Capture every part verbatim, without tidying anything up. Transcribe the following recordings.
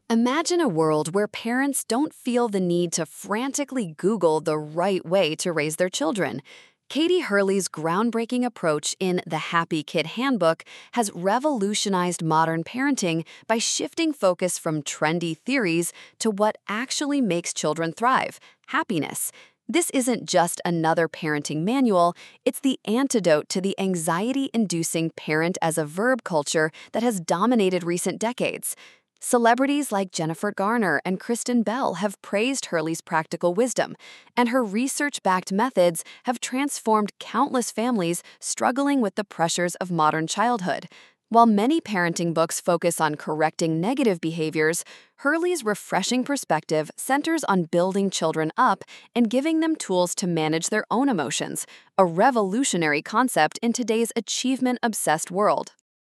Imagine a world where parents don't feel the need to frantically Google the right way to raise their children. Katie Hurley's groundbreaking approach in The Happy Kid Handbook has revolutionized modern parenting by shifting focus from trendy theories to what actually makes children thrive: happiness. This isn't just another parenting manual, it's the antidote to the anxiety inducing parent as a verb culture that has dominated recent decades. Celebrities like Jennifer Garner and Kristen Bell have praised Hurley's practical wisdom, and her research-backed methods have transformed countless families struggling with the pressures of modern childhood. While many parenting books focus on correcting negative behaviors, Hurley's refreshing perspective centers on building children up and giving them tools to manage their own emotions, a revolutionary concept in today's achievement-obsessed world.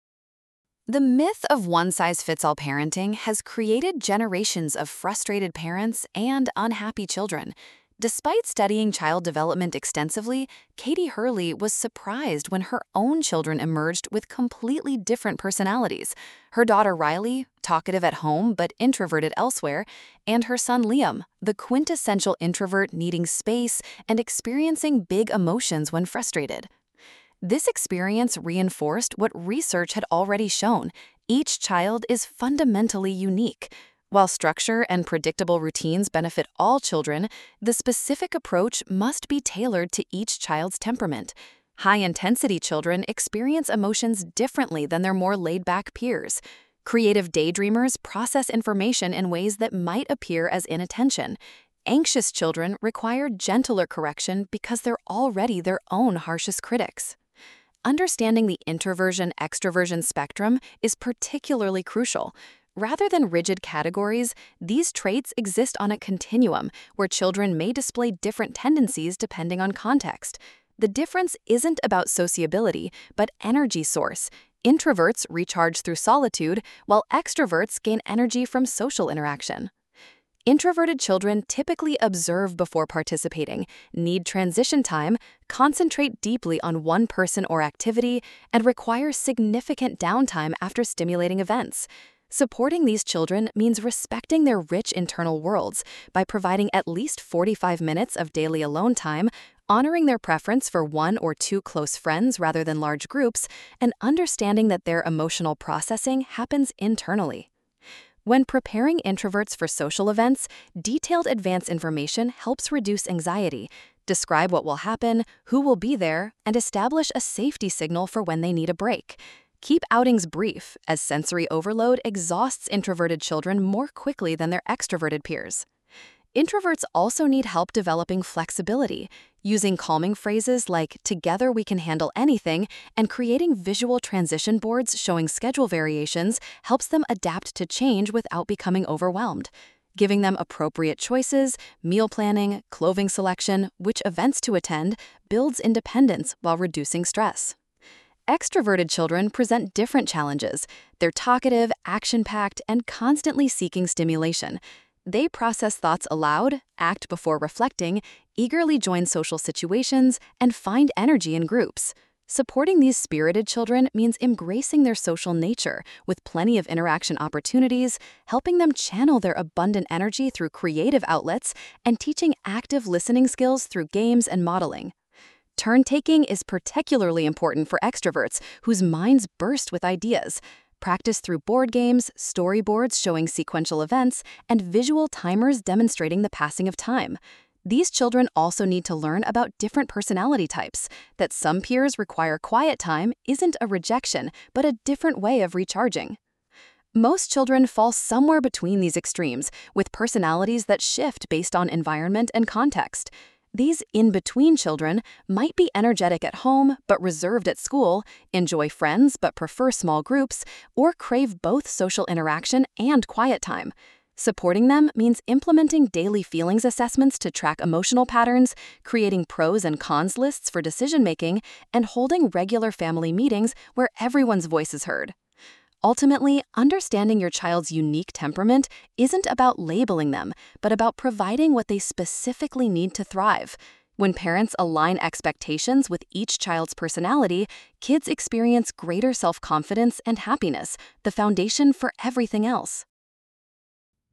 The myth of one-size-fits-all parenting has created generations of frustrated parents and unhappy children. Despite studying child development extensively, Katie Hurley was surprised when her own children emerged with completely different personalities. Her daughter Riley, talkative at home but introverted elsewhere, and her son Liam, the quintessential introvert needing space and experiencing big emotions when frustrated. This experience reinforced what research had already shown: each child is fundamentally unique. While structure and predictable routines benefit all children, the specific approach must be tailored to each child's temperament. High-intensity children experience emotions differently than their more laid-back peers. Creative daydreamers process information in ways that might appear as inattention. Anxious children require gentler correction because they're already their own harshest critics. Understanding the introversion-extroversion spectrum is particularly crucial. Rather than rigid categories, these traits exist on a continuum where children may display different tendencies depending on context. The difference isn't about sociability, but energy source. Introverts recharge through solitude, while extroverts gain energy from social interaction. Introverted children typically observe before participating, need transition time, concentrate deeply on one person or activity, and require significant downtime after stimulating events. Supporting these children means respecting their rich internal worlds by providing at least forty-five minutes of daily alone time, honoring their preference for one or two close friends rather than large groups, and understanding that their emotional processing happens internally. When preparing introverts for social events, detailed advance information helps reduce anxiety. Describe what will happen, who will be there, and establish a safety signal for when they need a break. Keep outings brief, as sensory overload exhausts introverted children more quickly than their extroverted peers. Introverts also need help developing flexibility, using calming phrases like "together we can handle anything" and creating visual transition boards showing schedule variations helps them adapt to change without becoming overwhelmed. Giving them appropriate choices, meal planning, clothing selection, which events to attend, builds independence while reducing stress. Extroverted children present different challenges. They're talkative, action-packed, and constantly seeking stimulation. They process thoughts aloud, act before reflecting, eagerly join social situations, and find energy in groups. Supporting these spirited children means embracing their social nature with plenty of interaction opportunities, helping them channel their abundant energy through creative outlets, and teaching active listening skills through games and modeling. Turn-taking is particularly important for extroverts whose minds burst with ideas. Practice through board games, storyboards showing sequential events, and visual timers demonstrating the passing of time. These children also need to learn about different personality types. That some peers require quiet time isn't a rejection, but a different way of recharging. Most children fall somewhere between these extremes, with personalities that shift based on environment and context. These in-between children might be energetic at home but reserved at school, enjoy friends but prefer small groups, or crave both social interaction and quiet time. Supporting them means implementing daily feelings assessments to track emotional patterns, creating pros and cons lists for decision-making, and holding regular family meetings where everyone's voice is heard. Ultimately, understanding your child's unique temperament isn't about labeling them, but about providing what they specifically need to thrive. When parents align expectations with each child's personality, kids experience greater self-confidence and happiness, the foundation for everything else.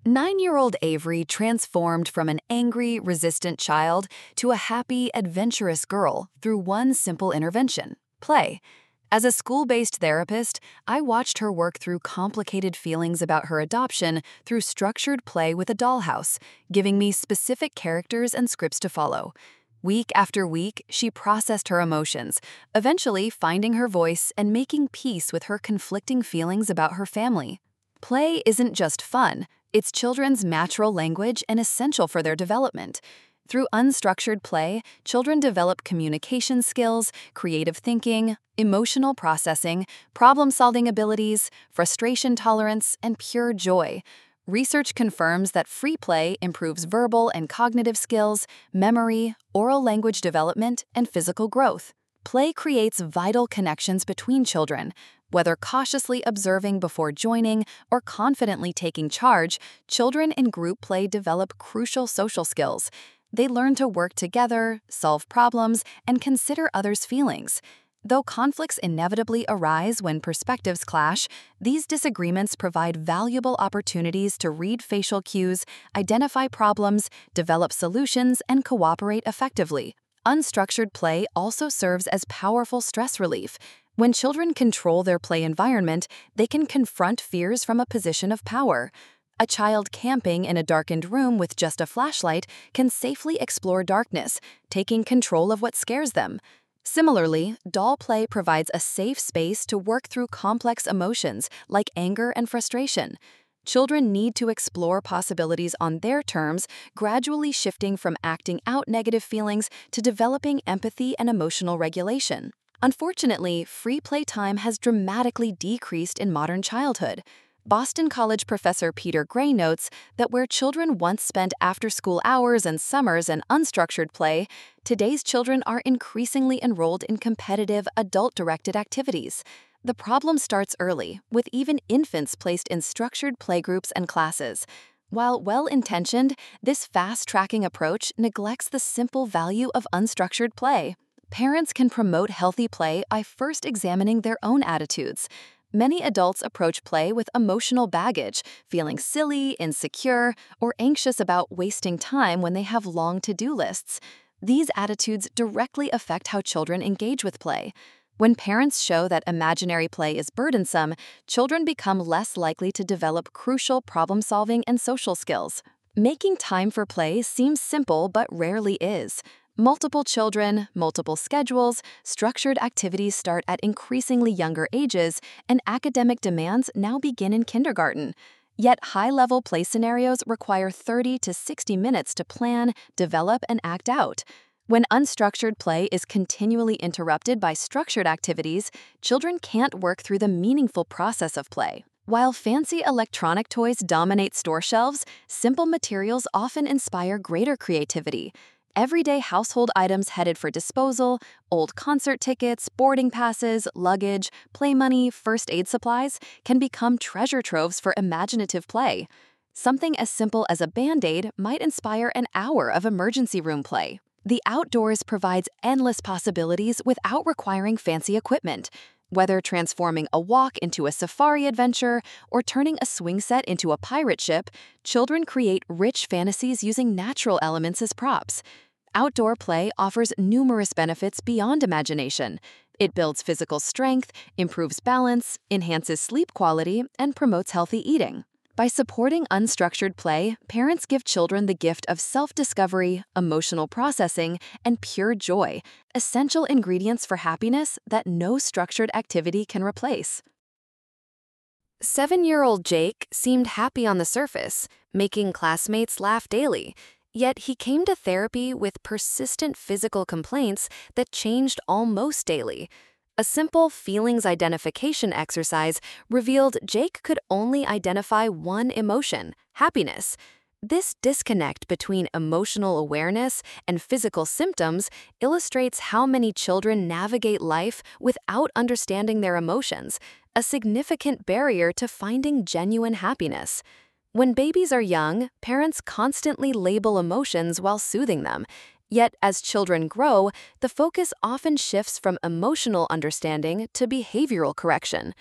Nine-year-old Avery transformed from an angry, resistant child to a happy, adventurous girl through one simple intervention: play. As a school-based therapist, I watched her work through complicated feelings about her adoption through structured play with a dollhouse, giving me specific characters and scripts to follow. Week after week, she processed her emotions, eventually finding her voice and making peace with her conflicting feelings about her family. Play isn't just fun, it's children's natural language and essential for their development. Through unstructured play, children develop communication skills, creative thinking, emotional processing, problem-solving abilities, frustration tolerance, and pure joy. Research confirms that free play improves verbal and cognitive skills, memory, oral language development, and physical growth. Play creates vital connections between children. Whether cautiously observing before joining or confidently taking charge, children in group play develop crucial social skills. They learn to work together, solve problems, and consider others' feelings. Though conflicts inevitably arise when perspectives clash, these disagreements provide valuable opportunities to read facial cues, identify problems, develop solutions, and cooperate effectively. Unstructured play also serves as powerful stress relief. When children control their play environment, they can confront fears from a position of power. A child camping in a darkened room with just a flashlight can safely explore darkness, taking control of what scares them. Similarly, doll play provides a safe space to work through complex emotions like anger and frustration. Children need to explore possibilities on their terms, gradually shifting from acting out negative feelings to developing empathy and emotional regulation. Unfortunately, free play time has dramatically decreased in modern childhood. Boston College professor Peter Gray notes that where children once spent after-school hours and summers in unstructured play, today's children are increasingly enrolled in competitive, adult-directed activities. The problem starts early, with even infants placed in structured playgroups and classes. While well-intentioned, this fast-tracking approach neglects the simple value of unstructured play. Parents can promote healthy play by first examining their own attitudes. Many adults approach play with emotional baggage, feeling silly, insecure, or anxious about wasting time when they have long to-do lists. These attitudes directly affect how children engage with play. When parents show that imaginary play is burdensome, children become less likely to develop crucial problem-solving and social skills. Making time for play seems simple but rarely is. Multiple children, multiple schedules, structured activities start at increasingly younger ages, and academic demands now begin in kindergarten. Yet high-level play scenarios require thirty to sixty minutes to plan, develop, and act out. When unstructured play is continually interrupted by structured activities, children can't work through the meaningful process of play. While fancy electronic toys dominate store shelves, simple materials often inspire greater creativity. Everyday household items headed for disposal, old concert tickets, boarding passes, luggage, play money, first aid supplies can become treasure troves for imaginative play. Something as simple as a Band-Aid might inspire an hour of emergency room play. The outdoors provides endless possibilities without requiring fancy equipment. Whether transforming a walk into a safari adventure or turning a swing set into a pirate ship, children create rich fantasies using natural elements as props. Outdoor play offers numerous benefits beyond imagination. It builds physical strength, improves balance, enhances sleep quality, and promotes healthy eating. By supporting unstructured play, parents give children the gift of self-discovery, emotional processing, and pure joy, essential ingredients for happiness that no structured activity can replace. Seven-year-old Jake seemed happy on the surface, making classmates laugh daily. Yet he came to therapy with persistent physical complaints that changed almost daily. A simple feelings identification exercise revealed Jake could only identify one emotion: happiness. This disconnect between emotional awareness and physical symptoms illustrates how many children navigate life without understanding their emotions, a significant barrier to finding genuine happiness. When babies are young, parents constantly label emotions while soothing them. Yet, as children grow, the focus often shifts from emotional understanding to behavioral correction.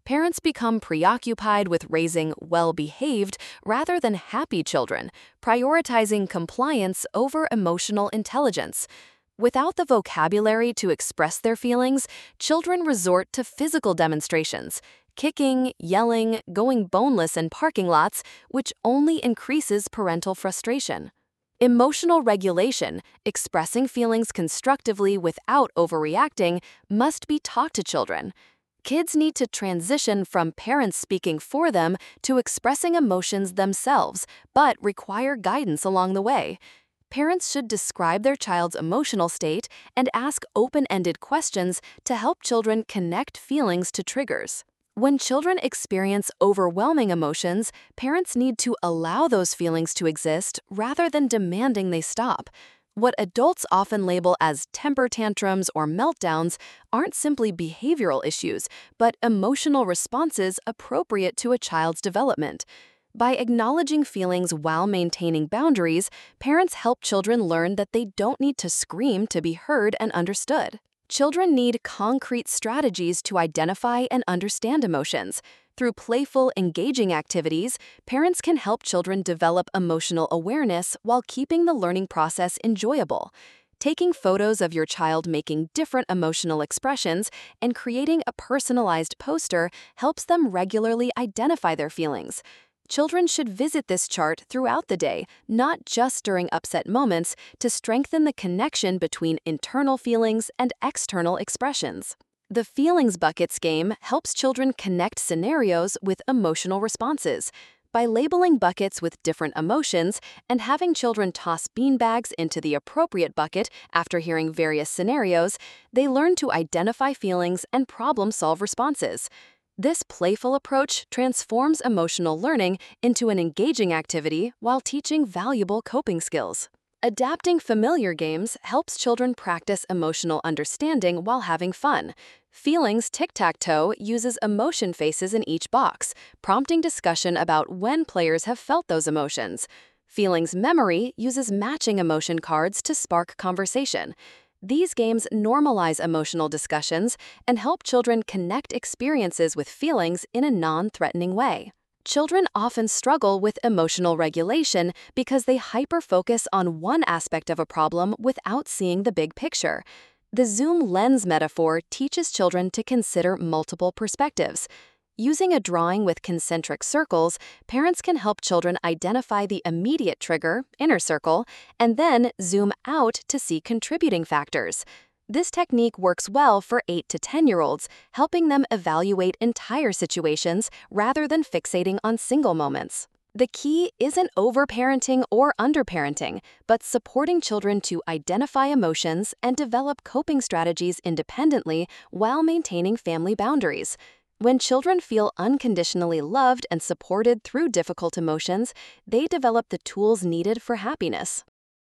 parents become preoccupied with raising well-behaved rather than happy children, prioritizing compliance over emotional intelligence. Without the vocabulary to express their feelings, children resort to physical demonstrations, kicking, yelling, going boneless in parking lots, which only increases parental frustration. Emotional regulation, expressing feelings constructively without overreacting, must be taught to children. Kids need to transition from parents speaking for them to expressing emotions themselves, but require guidance along the way. Parents should describe their child's emotional state and ask open-ended questions to help children connect feelings to triggers. When children experience overwhelming emotions, parents need to allow those feelings to exist rather than demanding they stop. What adults often label as temper tantrums or meltdowns aren't simply behavioral issues, but emotional responses appropriate to a child's development. By acknowledging feelings while maintaining boundaries, parents help children learn that they don't need to scream to be heard and understood. Children need concrete strategies to identify and understand emotions. Through playful, engaging activities, parents can help children develop emotional awareness while keeping the learning process enjoyable. Taking photos of your child making different emotional expressions and creating a personalized poster helps them regularly identify their feelings. Children should visit this chart throughout the day, not just during upset moments, to strengthen the connection between internal feelings and external expressions. The Feelings Buckets game helps children connect scenarios with emotional responses. By labeling buckets with different emotions and having children toss beanbags into the appropriate bucket after hearing various scenarios, they learn to identify feelings and problem-solve responses. This playful approach transforms emotional learning into an engaging activity while teaching valuable coping skills. Adapting familiar games helps children practice emotional understanding while having fun. Feelings Tic-Tac-Toe uses emotion faces in each box, prompting discussion about when players have felt those emotions. Feelings Memory uses matching emotion cards to spark conversation. These games normalize emotional discussions and help children connect experiences with feelings in a non-threatening way. Children often struggle with emotional regulation because they hyper-focus on one aspect of a problem without seeing the big picture. The zoom lens metaphor teaches children to consider multiple perspectives. Using a drawing with concentric circles, parents can help children identify the immediate trigger, inner circle, and then zoom out to see contributing factors. This technique works well for eight to ten-year-olds, helping them evaluate entire situations rather than fixating on single moments. The key isn't overparenting or underparenting, but supporting children to identify emotions and develop coping strategies independently while maintaining family boundaries. When children feel unconditionally loved and supported through difficult emotions, they develop the tools needed for happiness.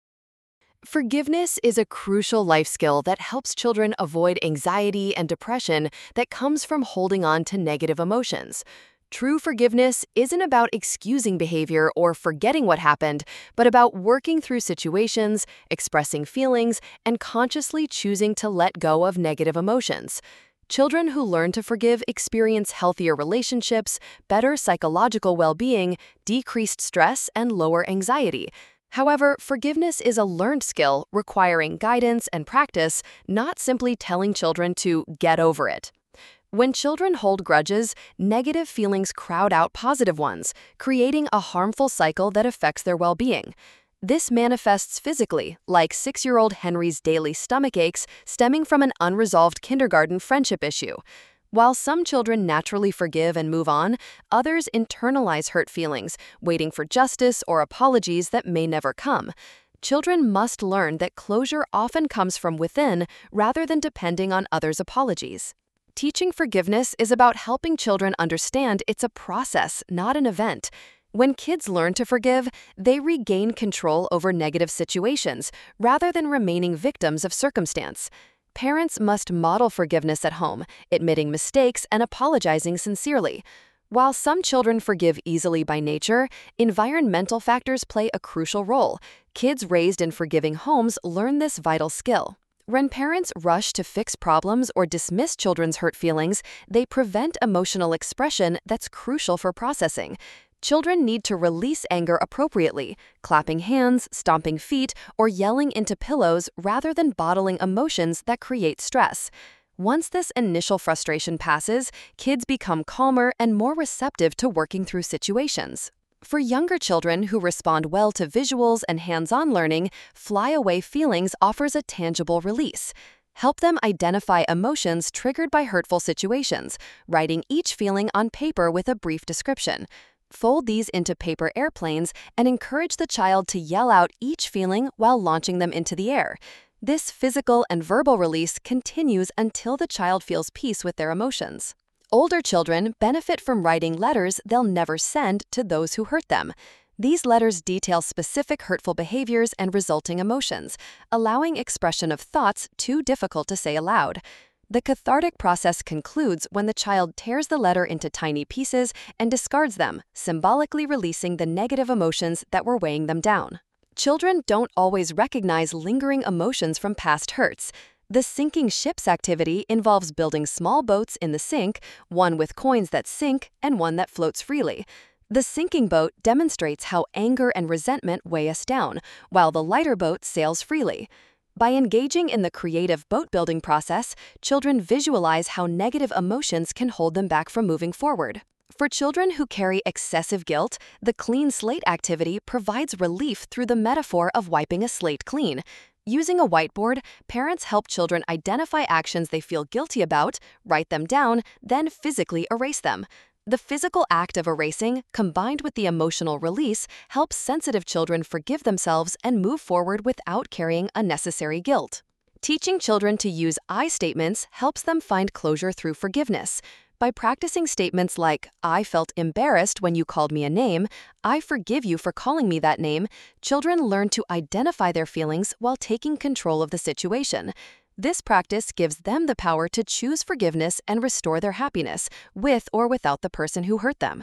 Forgiveness is a crucial life skill that helps children avoid anxiety and depression that comes from holding on to negative emotions. True forgiveness isn't about excusing behavior or forgetting what happened, but about working through situations, expressing feelings, and consciously choosing to let go of negative emotions. Children who learn to forgive experience healthier relationships, better psychological well-being, decreased stress, and lower anxiety. However, forgiveness is a learned skill requiring guidance and practice, not simply telling children to get over it. When children hold grudges, negative feelings crowd out positive ones, creating a harmful cycle that affects their well-being. This manifests physically, like six-year-old Henry's daily stomach aches stemming from an unresolved kindergarten friendship issue. While some children naturally forgive and move on, others internalize hurt feelings, waiting for justice or apologies that may never come. Children must learn that closure often comes from within rather than depending on others' apologies. Teaching forgiveness is about helping children understand it's a process, not an event. When kids learn to forgive, they regain control over negative situations rather than remaining victims of circumstance. Parents must model forgiveness at home, admitting mistakes and apologizing sincerely. While some children forgive easily by nature, environmental factors play a crucial role. Kids raised in forgiving homes learn this vital skill. When parents rush to fix problems or dismiss children's hurt feelings, they prevent emotional expression that's crucial for processing. Children need to release anger appropriately, clapping hands, stomping feet, or yelling into pillows rather than bottling emotions that create stress. Once this initial frustration passes, kids become calmer and more receptive to working through situations. For younger children who respond well to visuals and hands-on learning, fly-away feelings offers a tangible release. Help them identify emotions triggered by hurtful situations, writing each feeling on paper with a brief description. Fold these into paper airplanes and encourage the child to yell out each feeling while launching them into the air. This physical and verbal release continues until the child feels peace with their emotions. Older children benefit from writing letters they'll never send to those who hurt them. These letters detail specific hurtful behaviors and resulting emotions, allowing expression of thoughts too difficult to say aloud. The cathartic process concludes when the child tears the letter into tiny pieces and discards them, symbolically releasing the negative emotions that were weighing them down. Children don't always recognize lingering emotions from past hurts. The sinking ships activity involves building small boats in the sink, one with coins that sink and one that floats freely. The sinking boat demonstrates how anger and resentment weigh us down, while the lighter boat sails freely. By engaging in the creative boat-building process, children visualize how negative emotions can hold them back from moving forward. For children who carry excessive guilt, the clean slate activity provides relief through the metaphor of wiping a slate clean. Using a whiteboard, parents help children identify actions they feel guilty about, write them down, then physically erase them. The physical act of erasing, combined with the emotional release, helps sensitive children forgive themselves and move forward without carrying unnecessary guilt. Teaching children to use I statements helps them find closure through forgiveness. By practicing statements like, "I felt embarrassed when you called me a name," "I forgive you for calling me that name," children learn to identify their feelings while taking control of the situation. This practice gives them the power to choose forgiveness and restore their happiness, with or without the person who hurt them.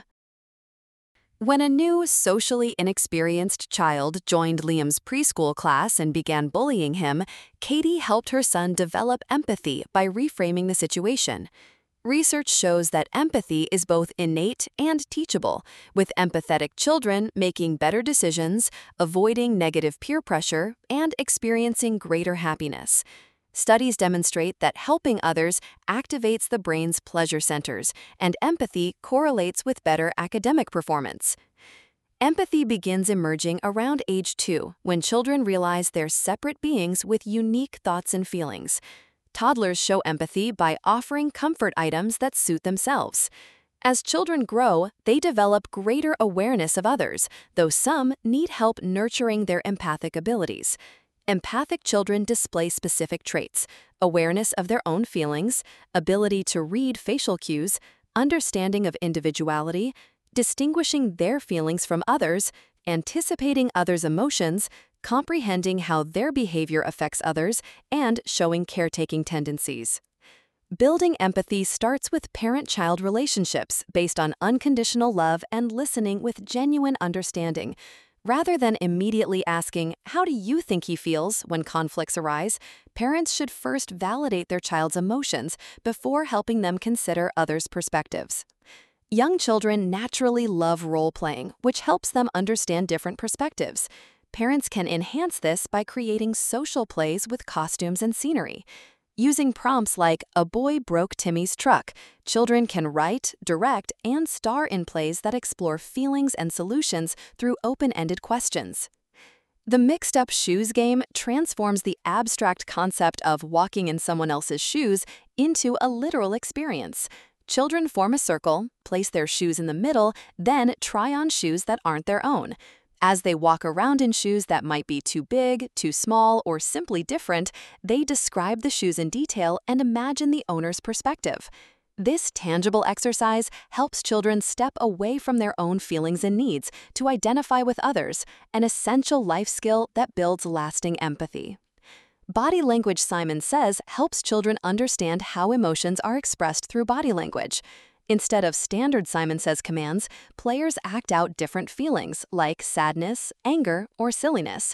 When a new, socially inexperienced child joined Liam's preschool class and began bullying him, Katie helped her son develop empathy by reframing the situation. Research shows that empathy is both innate and teachable, with empathetic children making better decisions, avoiding negative peer pressure, and experiencing greater happiness. Studies demonstrate that helping others activates the brain's pleasure centers, and empathy correlates with better academic performance. Empathy begins emerging around age two, when children realize they're separate beings with unique thoughts and feelings. Toddlers show empathy by offering comfort items that suit themselves. As children grow, they develop greater awareness of others, though some need help nurturing their empathic abilities. Empathic children display specific traits: awareness of their own feelings, ability to read facial cues, understanding of individuality, distinguishing their feelings from others, anticipating others' emotions, comprehending how their behavior affects others, and showing caretaking tendencies. Building empathy starts with parent-child relationships based on unconditional love and listening with genuine understanding. Rather than immediately asking, "How do you think he feels?" when conflicts arise, parents should first validate their child's emotions before helping them consider others' perspectives. Young children naturally love role-playing, which helps them understand different perspectives. Parents can enhance this by creating social plays with costumes and scenery. Using prompts like, "A boy broke Timmy's truck," children can write, direct, and star in plays that explore feelings and solutions through open-ended questions. The mixed-up shoes game transforms the abstract concept of walking in someone else's shoes into a literal experience. Children form a circle, place their shoes in the middle, then try on shoes that aren't their own. As they walk around in shoes that might be too big, too small, or simply different, they describe the shoes in detail and imagine the owner's perspective. This tangible exercise helps children step away from their own feelings and needs to identify with others, an essential life skill that builds lasting empathy. Body language, Simon says, helps children understand how emotions are expressed through body language. Instead of standard Simon Says commands, players act out different feelings like sadness, anger, or silliness.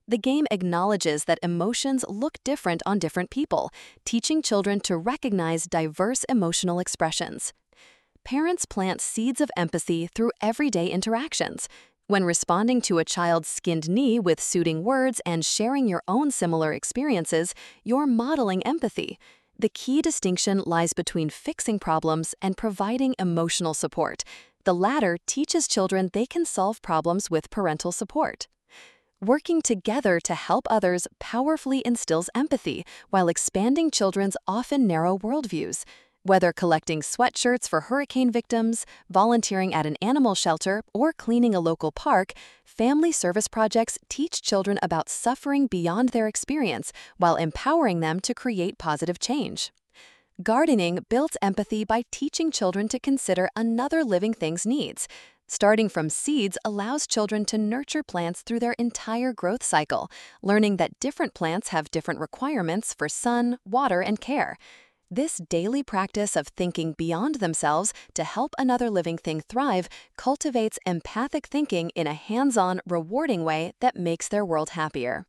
The game acknowledges that emotions look different on different people, teaching children to recognize diverse emotional expressions. Parents plant seeds of empathy through everyday interactions. When responding to a child's skinned knee with soothing words and sharing your own similar experiences, you're modeling empathy. The key distinction lies between fixing problems and providing emotional support. The latter teaches children they can solve problems with parental support. Working together to help others powerfully instills empathy while expanding children's often narrow worldviews. Whether collecting sweatshirts for hurricane victims, volunteering at an animal shelter, or cleaning a local park, family service projects teach children about suffering beyond their experience while empowering them to create positive change. Gardening builds empathy by teaching children to consider another living thing's needs. Starting from seeds allows children to nurture plants through their entire growth cycle, learning that different plants have different requirements for sun, water, and care. This daily practice of thinking beyond themselves to help another living thing thrive cultivates empathic thinking in a hands-on, rewarding way that makes their world happier.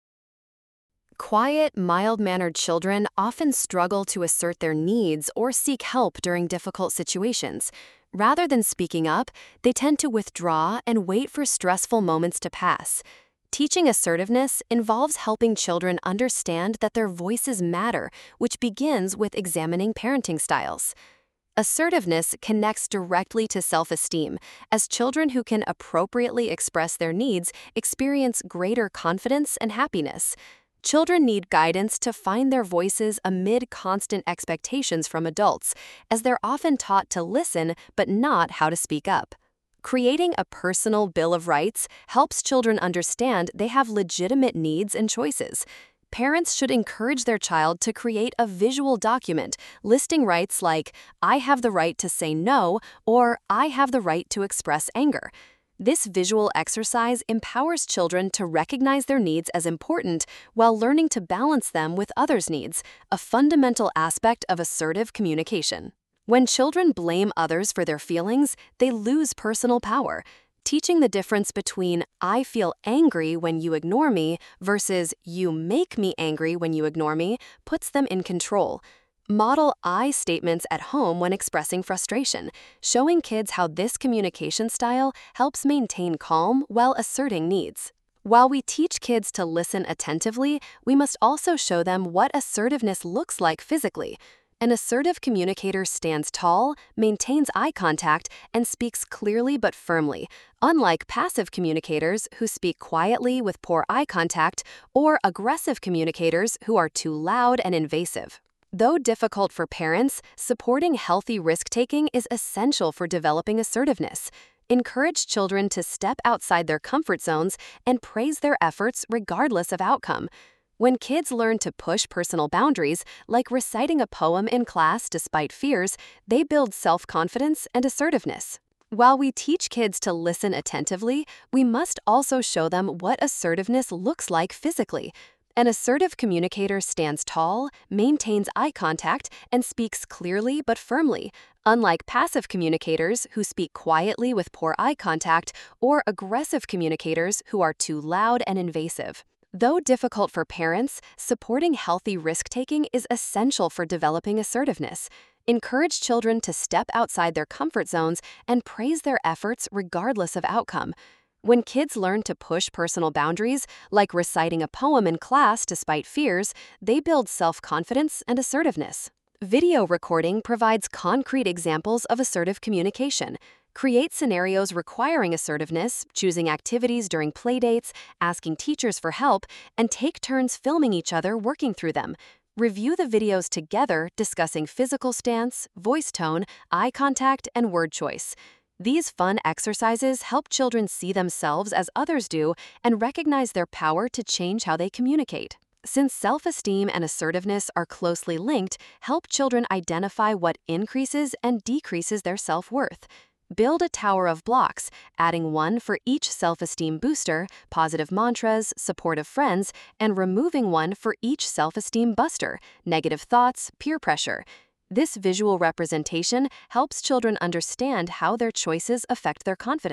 Quiet, mild-mannered children often struggle to assert their needs or seek help during difficult situations. Rather than speaking up, they tend to withdraw and wait for stressful moments to pass. Teaching assertiveness involves helping children understand that their voices matter, which begins with examining parenting styles. Assertiveness connects directly to self-esteem, as children who can appropriately express their needs experience greater confidence and happiness. Children need guidance to find their voices amid constant expectations from adults, as they're often taught to listen but not how to speak up. Creating a personal Bill of Rights helps children understand they have legitimate needs and choices. Parents should encourage their child to create a visual document listing rights like, "I have the right to say no," or "I have the right to express anger." This visual exercise empowers children to recognize their needs as important while learning to balance them with others' needs, a fundamental aspect of assertive communication. When children blame others for their feelings, they lose personal power. Teaching the difference between "I feel angry when you ignore me" versus "you make me angry when you ignore me" puts them in control. Model I statements at home when expressing frustration, showing kids how this communication style helps maintain calm while asserting needs. While we teach kids to listen attentively, we must also show them what assertiveness looks like physically. An assertive communicator stands tall, maintains eye contact, and speaks clearly but firmly, unlike passive communicators who speak quietly with poor eye contact or aggressive communicators who are too loud and invasive. Though difficult for parents, supporting healthy risk-taking is essential for developing assertiveness. Encourage children to step outside their comfort zones and praise their efforts regardless of outcome. When kids learn to push personal boundaries, like reciting a poem in class despite fears, they build self-confidence and assertiveness. While we teach kids to listen attentively, we must also show them what assertiveness looks like physically. An assertive communicator stands tall, maintains eye contact, and speaks clearly but firmly, unlike passive communicators who speak quietly with poor eye contact or aggressive communicators who are too loud and invasive. Though difficult for parents, supporting healthy risk-taking is essential for developing assertiveness. Encourage children to step outside their comfort zones and praise their efforts regardless of outcome. When kids learn to push personal boundaries, like reciting a poem in class despite fears, they build self-confidence and assertiveness. Video recording provides concrete examples of assertive communication. Create scenarios requiring assertiveness, choosing activities during playdates, asking teachers for help, and take turns filming each other working through them. Review the videos together, discussing physical stance, voice tone, eye contact, and word choice. These fun exercises help children see themselves as others do and recognize their power to change how they communicate. Since self-esteem and assertiveness are closely linked, help children identify what increases and decreases their self-worth. Build a tower of blocks, adding one for each self-esteem booster, positive mantras, supportive friends, and removing one for each self-esteem buster, negative thoughts, peer pressure. This visual representation helps children understand how their choices affect their confidence.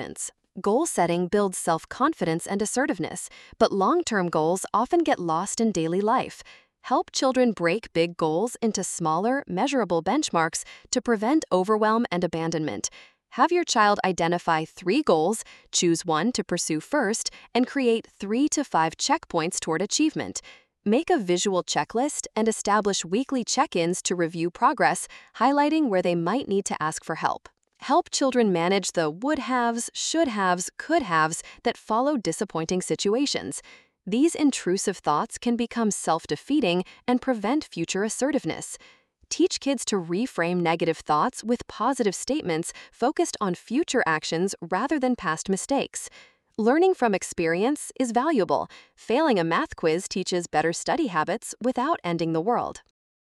Goal setting builds self-confidence and assertiveness, but long-term goals often get lost in daily life. Help children break big goals into smaller, measurable benchmarks to prevent overwhelm and abandonment. Have your child identify three goals, choose one to pursue first, and create three to five checkpoints toward achievement. Make a visual checklist and establish weekly check-ins to review progress, highlighting where they might need to ask for help. Help children manage the would-haves, should-haves, could-haves that follow disappointing situations. These intrusive thoughts can become self-defeating and prevent future assertiveness. Teach kids to reframe negative thoughts with positive statements focused on future actions rather than past mistakes. Learning from experience is valuable. Failing a math quiz teaches better study habits without ending the world.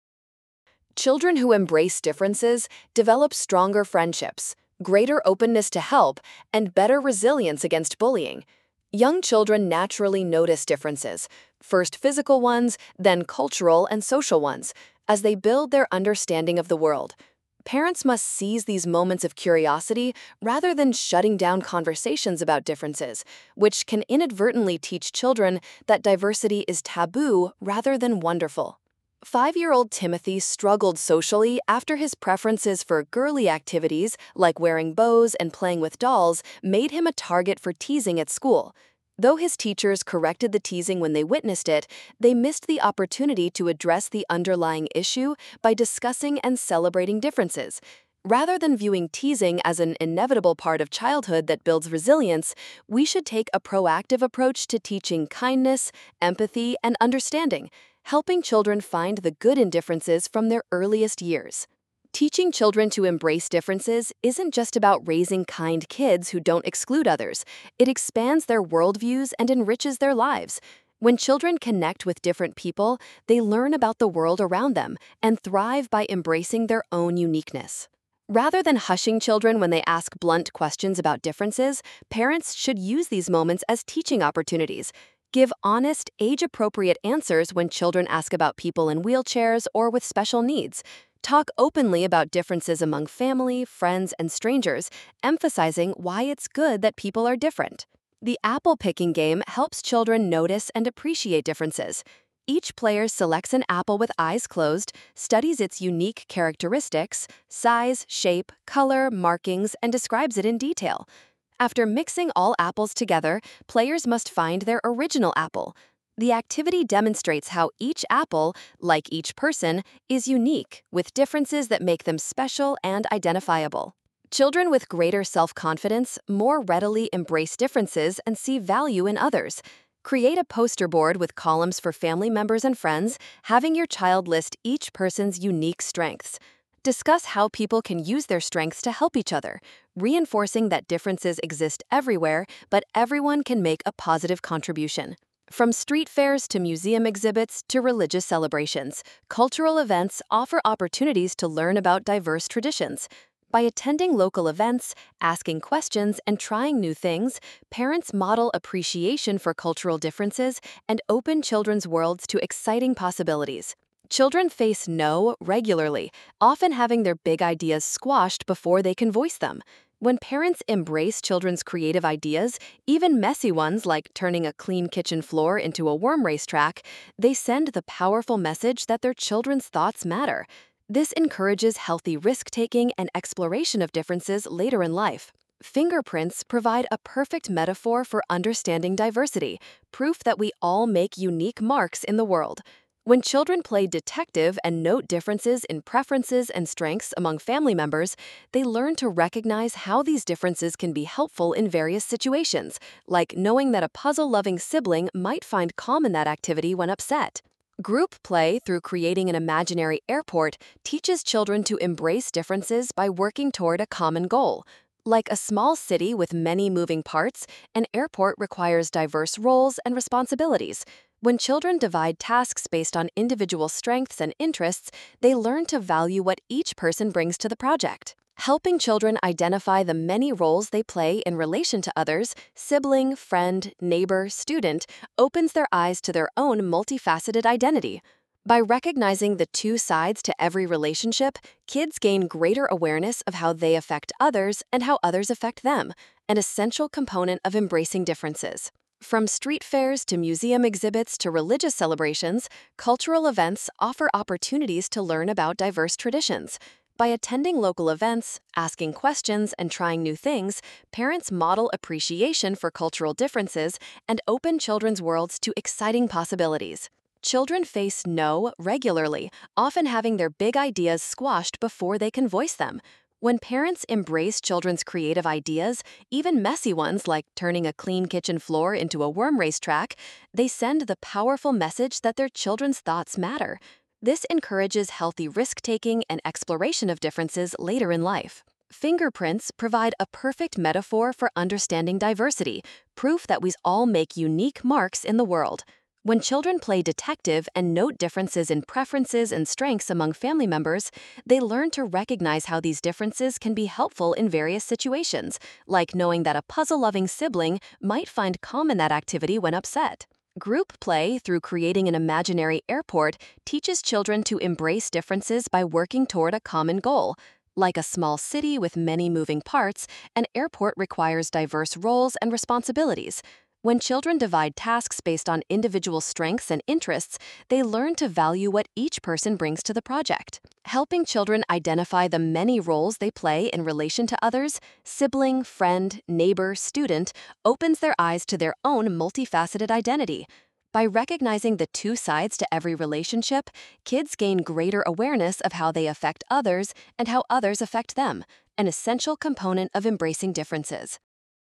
Children who embrace differences develop stronger friendships, greater openness to help, and better resilience against bullying. Young children naturally notice differences, first physical ones, then cultural and social ones, as they build their understanding of the world. Parents must seize these moments of curiosity rather than shutting down conversations about differences, which can inadvertently teach children that diversity is taboo rather than wonderful. Five-year-old Timothy struggled socially after his preferences for girly activities like wearing bows and playing with dolls made him a target for teasing at school. Though his teachers corrected the teasing when they witnessed it, they missed the opportunity to address the underlying issue by discussing and celebrating differences. Rather than viewing teasing as an inevitable part of childhood that builds resilience, we should take a proactive approach to teaching kindness, empathy, and understanding, helping children find the good in differences from their earliest years. Teaching children to embrace differences isn't just about raising kind kids who don't exclude others. It expands their worldviews and enriches their lives. When children connect with different people, they learn about the world around them and thrive by embracing their own uniqueness. Rather than hushing children when they ask blunt questions about differences, parents should use these moments as teaching opportunities. Give honest, age-appropriate answers when children ask about people in wheelchairs or with special needs. Talk openly about differences among family, friends, and strangers, emphasizing why it's good that people are different. The apple-picking game helps children notice and appreciate differences. Each player selects an apple with eyes closed, studies its unique characteristics, size, shape, color, markings, and describes it in detail. After mixing all apples together, players must find their original apple. The activity demonstrates how each apple, like each person, is unique, with differences that make them special and identifiable. Children with greater self-confidence more readily embrace differences and see value in others. Create a poster board with columns for family members and friends, having your child list each person's unique strengths. Discuss how people can use their strengths to help each other, reinforcing that differences exist everywhere, but everyone can make a positive contribution. From street fairs to museum exhibits to religious celebrations, cultural events offer opportunities to learn about diverse traditions. By attending local events, asking questions, and trying new things, parents model appreciation for cultural differences and open children's worlds to exciting possibilities. Children face no regularly, often having their big ideas squashed before they can voice them. When parents embrace children's creative ideas, even messy ones like turning a clean kitchen floor into a worm racetrack, they send the powerful message that their children's thoughts matter. This encourages healthy risk-taking and exploration of differences later in life. Fingerprints provide a perfect metaphor for understanding diversity, proof that we all make unique marks in the world. When children play detective and note differences in preferences and strengths among family members, they learn to recognize how these differences can be helpful in various situations, like knowing that a puzzle-loving sibling might find calm in that activity when upset. Group play through creating an imaginary airport teaches children to embrace differences by working toward a common goal. Like a small city with many moving parts, an airport requires diverse roles and responsibilities. When children divide tasks based on individual strengths and interests, they learn to value what each person brings to the project. Helping children identify the many roles they play in relation to others, sibling, friend, neighbor, student, opens their eyes to their own multifaceted identity. By recognizing the two sides to every relationship, kids gain greater awareness of how they affect others and how others affect them. an essential component of embracing differences. From street fairs to museum exhibits to religious celebrations, cultural events offer opportunities to learn about diverse traditions. By attending local events, asking questions, and trying new things, parents model appreciation for cultural differences and open children's worlds to exciting possibilities. Children face no regularly, often having their big ideas squashed before they can voice them. When parents embrace children's creative ideas, even messy ones like turning a clean kitchen floor into a worm racetrack, they send the powerful message that their children's thoughts matter. This encourages healthy risk-taking and exploration of differences later in life. Fingerprints provide a perfect metaphor for understanding diversity, proof that we all make unique marks in the world. When children play detective and note differences in preferences and strengths among family members, they learn to recognize how these differences can be helpful in various situations, like knowing that a puzzle-loving sibling might find calm in that activity when upset. Group play, through creating an imaginary airport, teaches children to embrace differences by working toward a common goal. Like a small city with many moving parts, an airport requires diverse roles and responsibilities. When children divide tasks based on individual strengths and interests, they learn to value what each person brings to the project. Helping children identify the many roles they play in relation to others, sibling, friend, neighbor, student, opens their eyes to their own multifaceted identity. By recognizing the two sides to every relationship, kids gain greater awareness of how they affect others and how others affect them, an essential component of embracing differences.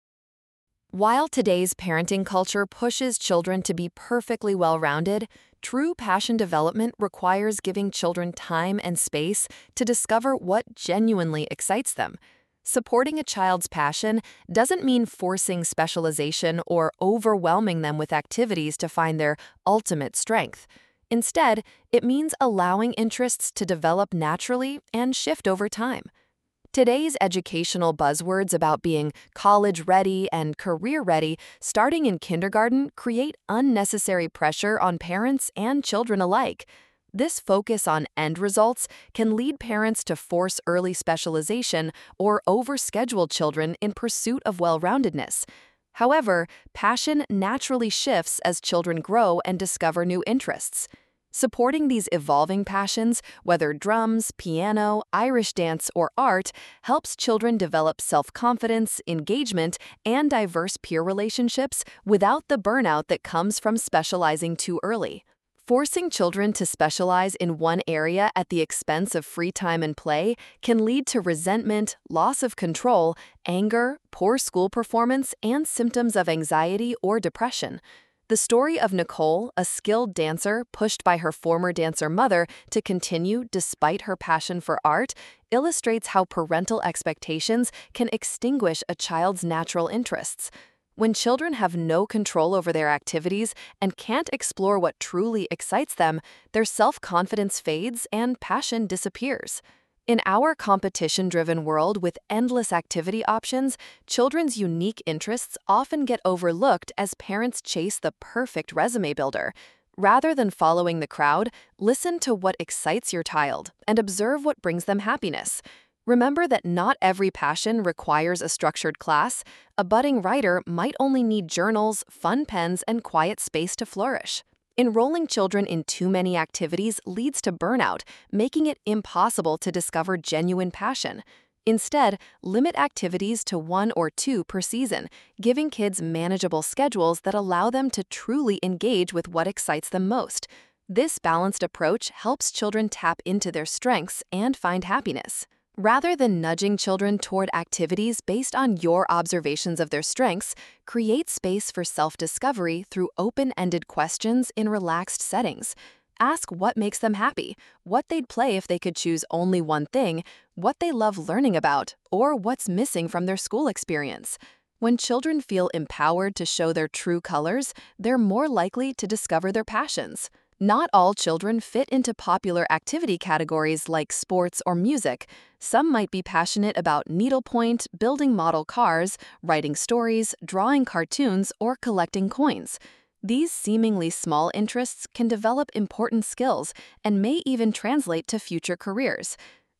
While today's parenting culture pushes children to be perfectly well-rounded, true passion development requires giving children time and space to discover what genuinely excites them. Supporting a child's passion doesn't mean forcing specialization or overwhelming them with activities to find their ultimate strength. Instead, it means allowing interests to develop naturally and shift over time. Today's educational buzzwords about being college-ready and career-ready starting in kindergarten create unnecessary pressure on parents and children alike. This focus on end results can lead parents to force early specialization or overschedule children in pursuit of well-roundedness. However, passion naturally shifts as children grow and discover new interests. Supporting these evolving passions, whether drums, piano, Irish dance, or art, helps children develop self-confidence, engagement, and diverse peer relationships without the burnout that comes from specializing too early. Forcing children to specialize in one area at the expense of free time and play can lead to resentment, loss of control, anger, poor school performance, and symptoms of anxiety or depression. The story of Nicole, a skilled dancer pushed by her former dancer mother to continue despite her passion for art, illustrates how parental expectations can extinguish a child's natural interests. When children have no control over their activities and can't explore what truly excites them, their self-confidence fades and passion disappears. In our competition-driven world with endless activity options, children's unique interests often get overlooked as parents chase the perfect resume builder. Rather than following the crowd, listen to what excites your child and observe what brings them happiness. Remember that not every passion requires a structured class. A budding writer might only need journals, fun pens, and quiet space to flourish. Enrolling children in too many activities leads to burnout, making it impossible to discover genuine passion. Instead, limit activities to one or two per season, giving kids manageable schedules that allow them to truly engage with what excites them most. This balanced approach helps children tap into their strengths and find happiness. Rather than nudging children toward activities based on your observations of their strengths, create space for self-discovery through open-ended questions in relaxed settings. Ask what makes them happy, what they'd play if they could choose only one thing, what they love learning about, or what's missing from their school experience. When children feel empowered to show their true colors, they're more likely to discover their passions. Not all children fit into popular activity categories like sports or music. Some might be passionate about needlepoint, building model cars, writing stories, drawing cartoons, or collecting coins. These seemingly small interests can develop important skills and may even translate to future careers.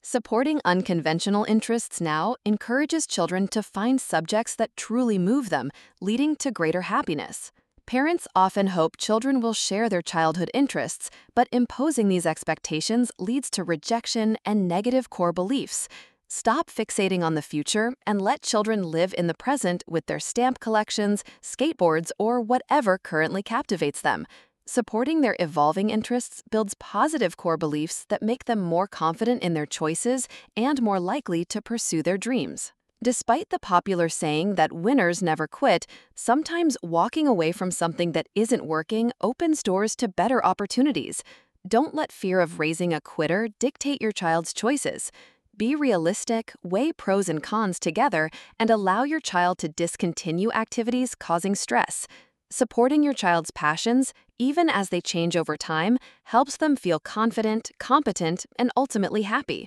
Supporting unconventional interests now encourages children to find subjects that truly move them, leading to greater happiness. Parents often hope children will share their childhood interests, but imposing these expectations leads to rejection and negative core beliefs. Stop fixating on the future and let children live in the present with their stamp collections, skateboards, or whatever currently captivates them. Supporting their evolving interests builds positive core beliefs that make them more confident in their choices and more likely to pursue their dreams. Despite the popular saying that winners never quit, sometimes walking away from something that isn't working opens doors to better opportunities. Don't let fear of raising a quitter dictate your child's choices. Be realistic, weigh pros and cons together, and allow your child to discontinue activities causing stress. Supporting your child's passions, even as they change over time, helps them feel confident, competent, and ultimately happy.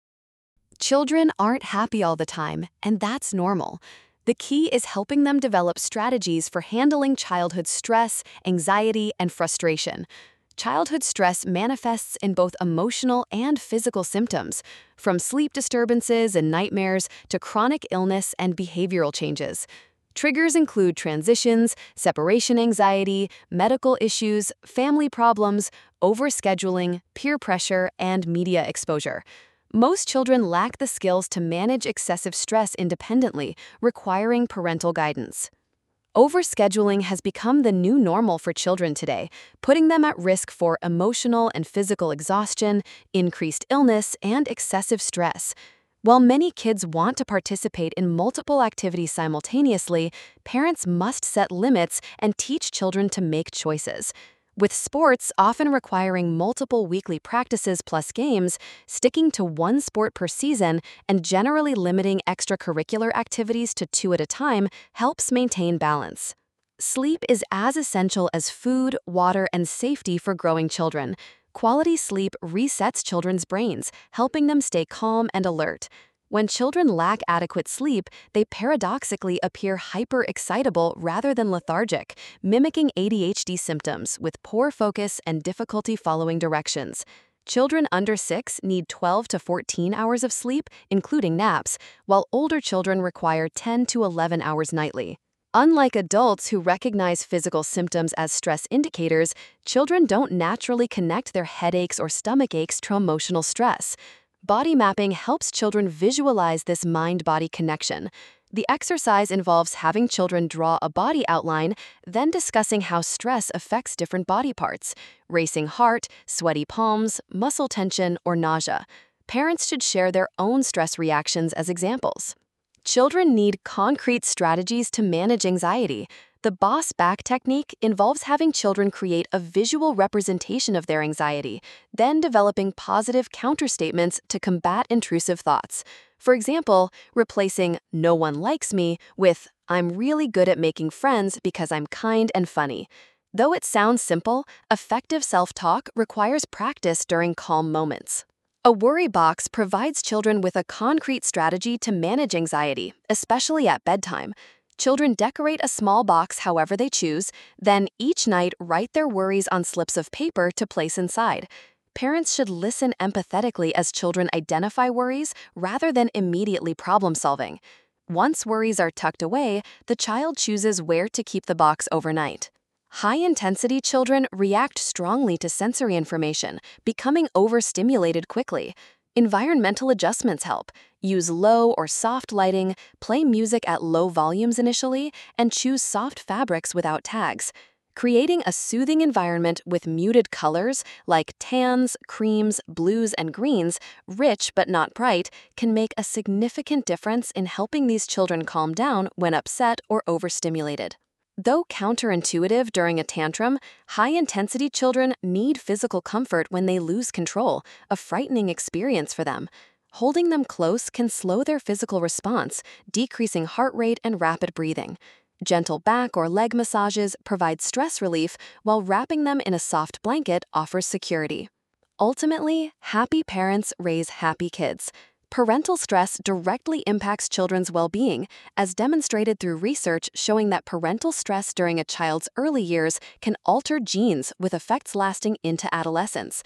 Children aren't happy all the time, and that's normal. The key is helping them develop strategies for handling childhood stress, anxiety, and frustration. Childhood stress manifests in both emotional and physical symptoms, from sleep disturbances and nightmares to chronic illness and behavioral changes. Triggers include transitions, separation anxiety, medical issues, family problems, overscheduling, peer pressure, and media exposure. Most children lack the skills to manage excessive stress independently, requiring parental guidance. Overscheduling has become the new normal for children today, putting them at risk for emotional and physical exhaustion, increased illness, and excessive stress. While many kids want to participate in multiple activities simultaneously, parents must set limits and teach children to make choices. With sports often requiring multiple weekly practices plus games, sticking to one sport per season and generally limiting extracurricular activities to two at a time helps maintain balance. Sleep is as essential as food, water, and safety for growing children. Quality sleep resets children's brains, helping them stay calm and alert. When children lack adequate sleep, they paradoxically appear hyper-excitable rather than lethargic, mimicking A D H D symptoms with poor focus and difficulty following directions. Children under six need twelve to fourteen hours of sleep, including naps, while older children require ten to eleven hours nightly. Unlike adults who recognize physical symptoms as stress indicators, children don't naturally connect their headaches or stomach aches to emotional stress. Body mapping helps children visualize this mind-body connection. The exercise involves having children draw a body outline, then discussing how stress affects different body parts: racing heart, sweaty palms, muscle tension, or nausea. Parents should share their own stress reactions as examples. Children need concrete strategies to manage anxiety. The boss back technique involves having children create a visual representation of their anxiety, then developing positive counterstatements to combat intrusive thoughts. For example, replacing "no one likes me" with "I'm really good at making friends because I'm kind and funny." Though it sounds simple, effective self-talk requires practice during calm moments. A worry box provides children with a concrete strategy to manage anxiety, especially at bedtime. Children decorate a small box however they choose, then each night write their worries on slips of paper to place inside. Parents should listen empathetically as children identify worries rather than immediately problem-solving. Once worries are tucked away, the child chooses where to keep the box overnight. High-intensity children react strongly to sensory information, becoming overstimulated quickly. Environmental adjustments help. Use low or soft lighting, play music at low volumes initially, and choose soft fabrics without tags. Creating a soothing environment with muted colors like tans, creams, blues, and greens, rich but not bright, can make a significant difference in helping these children calm down when upset or overstimulated. Though counterintuitive during a tantrum, high-intensity children need physical comfort when they lose control, a frightening experience for them. Holding them close can slow their physical response, decreasing heart rate and rapid breathing. Gentle back or leg massages provide stress relief, while wrapping them in a soft blanket offers security. Ultimately, happy parents raise happy kids. Parental stress directly impacts children's well-being, as demonstrated through research showing that parental stress during a child's early years can alter genes with effects lasting into adolescence.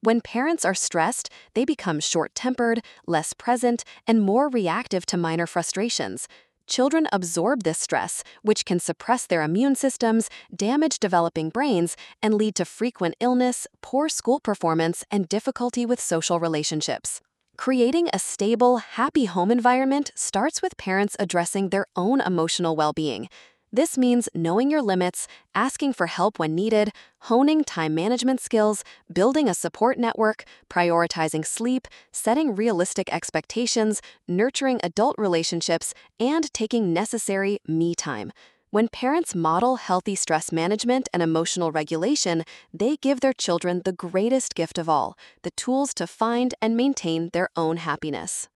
When parents are stressed, they become short-tempered, less present, and more reactive to minor frustrations. Children absorb this stress, which can suppress their immune systems, damage developing brains, and lead to frequent illness, poor school performance, and difficulty with social relationships. Creating a stable, happy home environment starts with parents addressing their own emotional well-being. This means knowing your limits, asking for help when needed, honing time management skills, building a support network, prioritizing sleep, setting realistic expectations, nurturing adult relationships, and taking necessary me time. When parents model healthy stress management and emotional regulation, they give their children the greatest gift of all, the tools to find and maintain their own happiness.